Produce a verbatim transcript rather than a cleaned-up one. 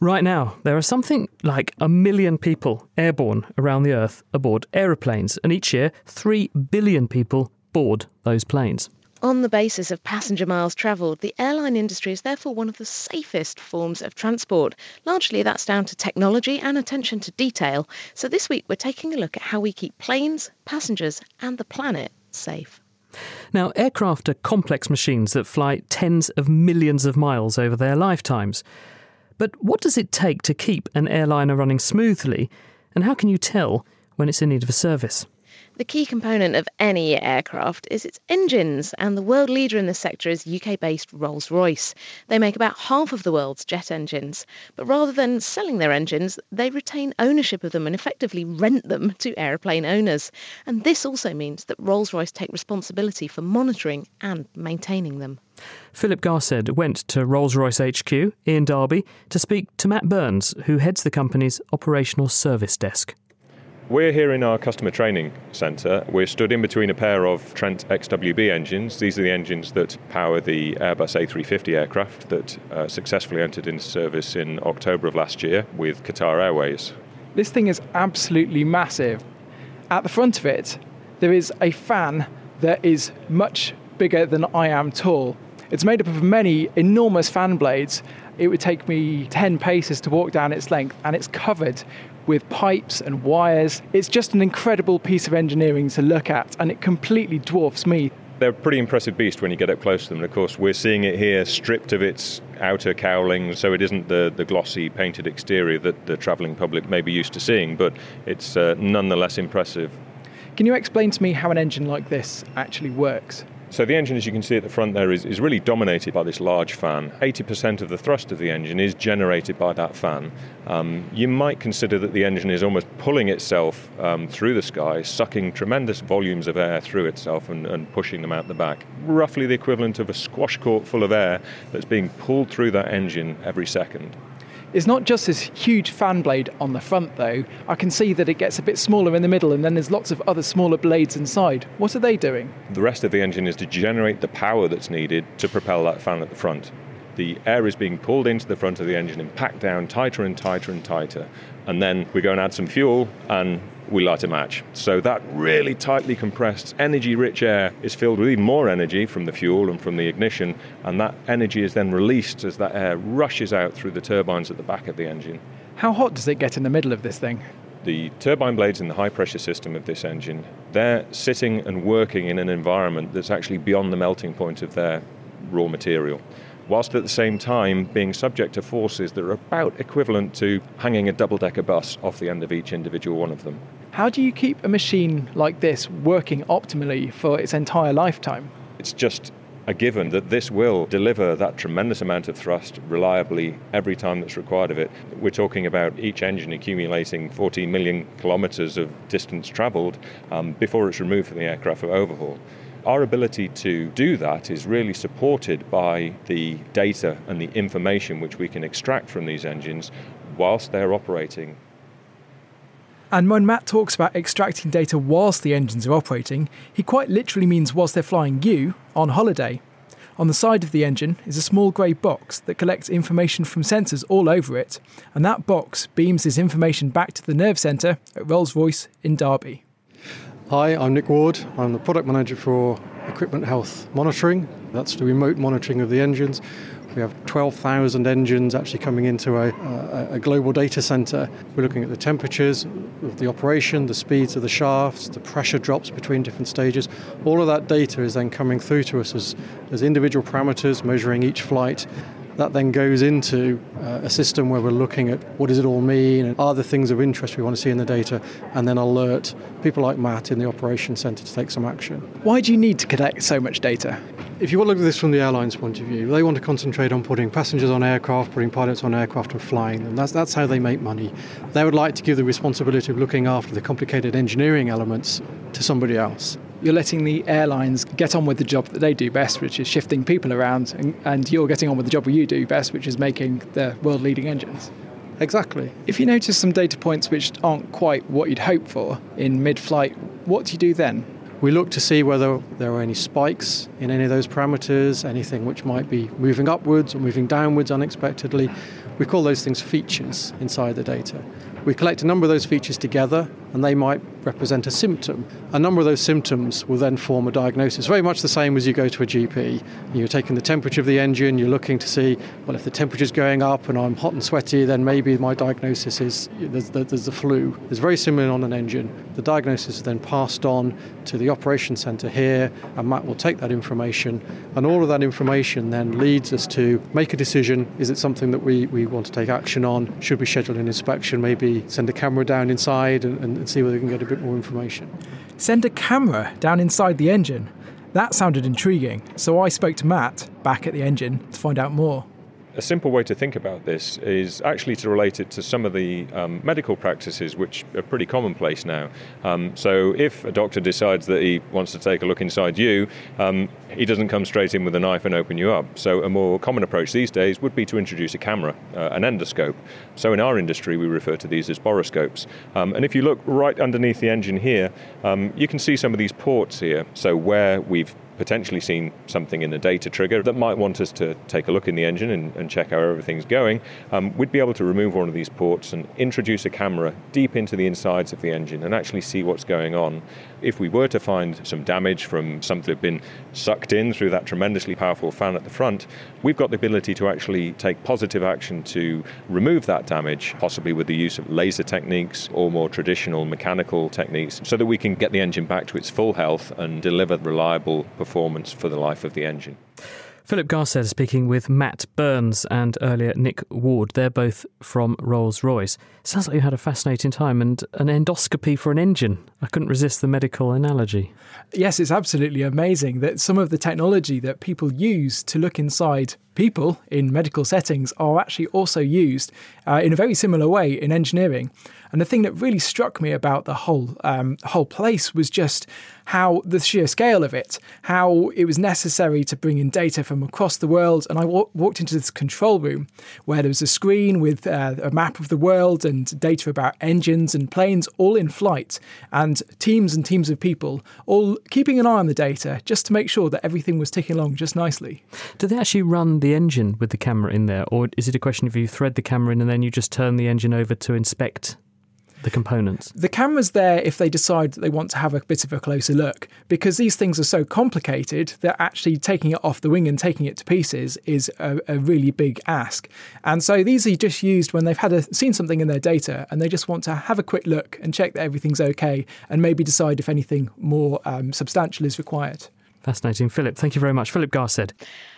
Right now, there are something like a million people airborne around the Earth aboard aeroplanes, and each year, three billion people board those planes. On the basis of passenger miles travelled, the airline industry is therefore one of the safest forms of transport. Largely that's down to technology and attention to detail. So this week we're taking a look at how we keep planes, passengers and the planet safe. Now, aircraft are complex machines that fly tens of millions of miles over their lifetimes. But what does it take to keep an airliner running smoothly, and how can you tell when it's in need of a service? The key component of any aircraft is its engines, and the world leader in this sector is U K-based Rolls-Royce. They make about half of the world's jet engines, but rather than selling their engines, they retain ownership of them and effectively rent them to aeroplane owners. And this also means that Rolls-Royce take responsibility for monitoring and maintaining them. Philip Garsed went to Rolls-Royce H Q in Derby to speak to Matt Burns, who heads the company's operational service desk. We're here in our customer training centre. We're stood in between a pair of Trent X W B engines. These are the engines that power the Airbus A three fifty aircraft that uh, successfully entered into service in October of last year with Qatar Airways. This thing is absolutely massive. At the front of it, there is a fan that is much bigger than I am tall. It's made up of many enormous fan blades. It would take me ten paces to walk down its length, and it's covered with pipes and wires. It's just an incredible piece of engineering to look at, and it completely dwarfs me. They're a pretty impressive beast when you get up close to them. And of course, we're seeing it here stripped of its outer cowling, so it isn't the, the glossy painted exterior that the travelling public may be used to seeing, but it's uh, nonetheless impressive. Can you explain to me how an engine like this actually works? So the engine, as you can see at the front there, is, is really dominated by this large fan. eighty percent of the thrust of the engine is generated by that fan. Um, you might consider that the engine is almost pulling itself um, through the sky, sucking tremendous volumes of air through itself and, and pushing them out the back. Roughly the equivalent of a squash court full of air that's being pulled through that engine every second. It's not just this huge fan blade on the front, though. I can see that it gets a bit smaller in the middle, and then there's lots of other smaller blades inside. What are they doing? The rest of the engine is to generate the power that's needed to propel that fan at the front. The air is being pulled into the front of the engine and packed down tighter and tighter and tighter. And then we go and add some fuel, and we light a match. So that really tightly compressed, energy-rich air is filled with even more energy from the fuel and from the ignition, and that energy is then released as that air rushes out through the turbines at the back of the engine. How hot does it get in the middle of this thing? The turbine blades in the high-pressure system of this engine, they're sitting and working in an environment that's actually beyond the melting point of their raw material, whilst at the same time being subject to forces that are about equivalent to hanging a double-decker bus off the end of each individual one of them. How do you keep a machine like this working optimally for its entire lifetime? It's just a given that this will deliver that tremendous amount of thrust reliably every time that's required of it. We're talking about each engine accumulating fourteen million kilometres of distance travelled um, before it's removed from the aircraft for overhaul. Our ability to do that is really supported by the data and the information which we can extract from these engines whilst they're operating. And when Matt talks about extracting data whilst the engines are operating, he quite literally means whilst they're flying you on holiday. On the side of the engine is a small grey box that collects information from sensors all over it, and that box beams this information back to the nerve centre at Rolls-Royce in Derby. Hi, I'm Nick Ward. I'm the product manager for Equipment Health Monitoring. That's the remote monitoring of the engines. We have twelve thousand engines actually coming into a, a, a global data centre. We're looking at the temperatures of the operation, the speeds of the shafts, the pressure drops between different stages. All of that data is then coming through to us as, as individual parameters, measuring each flight. That then goes into uh, a system where we're looking at what does it all mean, and are there things of interest we want to see in the data, and then alert people like Matt in the operations centre to take some action. Why do you need to collect so much data? If you want to look at this from the airline's point of view, they want to concentrate on putting passengers on aircraft, putting pilots on aircraft and flying them. That's, that's how they make money. They would like to give the responsibility of looking after the complicated engineering elements to somebody else. You're letting the airlines get on with the job that they do best, which is shifting people around, and, and you're getting on with the job that you do best, which is making the world-leading engines. Exactly. If you notice some data points which aren't quite what you'd hope for in mid-flight, what do you do then? We look to see whether there are any spikes in any of those parameters, anything which might be moving upwards or moving downwards unexpectedly. We call those things features inside the data. We collect a number of those features together, and they might represent a symptom. A number of those symptoms will then form a diagnosis, very much the same as you go to a G P. You're taking the temperature of the engine, you're looking to see, well, if the temperature's going up and I'm hot and sweaty, then maybe my diagnosis is there's the, there's the flu. It's very similar on an engine. The diagnosis is then passed on to the operation centre here, and Matt will take that information, and all of that information then leads us to make a decision. Is it something that we, we want to take action on? Should we schedule an inspection? Maybe send a camera down inside and, and see whether we can get a bit more information. Send a camera down inside the engine? That sounded intriguing, so I spoke to Matt back at the engine to find out more. A simple way to think about this is actually to relate it to some of the um, medical practices which are pretty commonplace now. Um, so if a doctor decides that he wants to take a look inside you, um, he doesn't come straight in with a knife and open you up. So a more common approach these days would be to introduce a camera, uh, an endoscope. So in our industry we refer to these as boroscopes. Um, and if you look right underneath the engine here, um, you can see some of these ports here. So where we've potentially seen something in the data trigger that might want us to take a look in the engine and, and check how everything's going, um, we'd be able to remove one of these ports and introduce a camera deep into the insides of the engine and actually see what's going on. If we were to find some damage from something that had been sucked in through that tremendously powerful fan at the front, we've got the ability to actually take positive action to remove that damage, possibly with the use of laser techniques or more traditional mechanical techniques, so that we can get the engine back to its full health and deliver reliable performance for the life of the engine. Philip Garced speaking with Matt Burns and earlier Nick Ward. They're both from Rolls-Royce. Sounds like you had a fascinating time, and an endoscopy for an engine. I couldn't resist the medical analogy. Yes, it's absolutely amazing that some of the technology that people use to look inside people in medical settings are actually also used uh, in a very similar way in engineering. And the thing that really struck me about the whole um, whole place was just how the sheer scale of it, how it was necessary to bring in data from across the world. And I w- walked into this control room where there was a screen with uh, a map of the world and data about engines and planes all in flight, and teams and teams of people all keeping an eye on the data just to make sure that everything was ticking along just nicely. Do they actually run the engine with the camera in there, or is it a question of you thread the camera in and then you just turn the engine over to inspect the components? The camera's there if they decide that they want to have a bit of a closer look, because these things are so complicated that actually taking it off the wing and taking it to pieces is a, a really big ask. And so these are just used when they've had a, seen something in their data and they just want to have a quick look and check that everything's okay and maybe decide if anything more um, substantial is required. Fascinating. Philip, thank you very much. Philip Garced.